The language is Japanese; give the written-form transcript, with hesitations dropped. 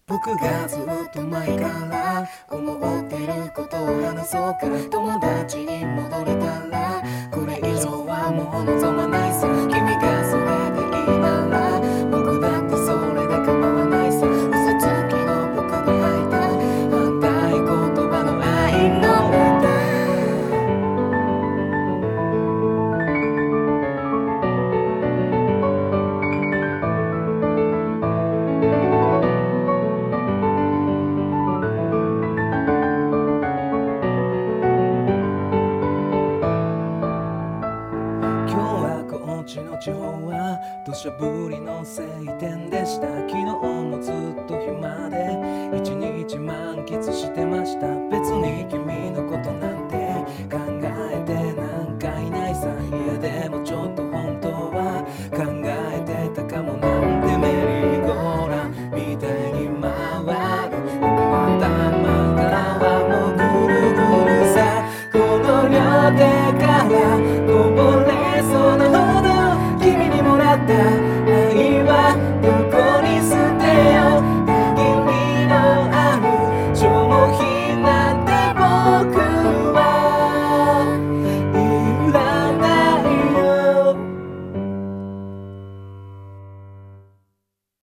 僕がずっと前から思ってることを話そうか。友達に戻れたらこれ以上はもう望まないさ。君がそれでいいなら僕だってそれで構わないさ。嘘つきの僕が吐いた反対言葉の愛の歌。今日はこっちの地方は土砂降りの晴天